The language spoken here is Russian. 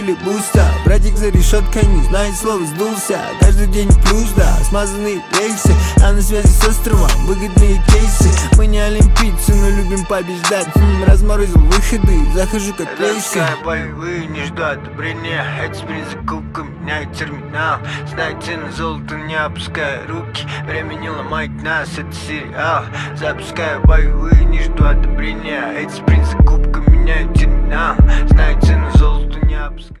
буста. Братик за решеткой не знает слова, сдулся. Каждый день плюс, да, смазанные рельсы. А на связи с островом выгодные кейсы. Мы не олимпийцы, но любим побеждать. Разморозил выходы, захожу как рейсы. Запускаю боевые, не жду одобрения. Эти спринт закупка меняет терминал. Знает цену золота, не опуская руки. Время не ломает нас, это сериал. Запускаю боевые, не жду одобрения. Эти спринт закупка меняет терминал. Знает цену золота, не опуская.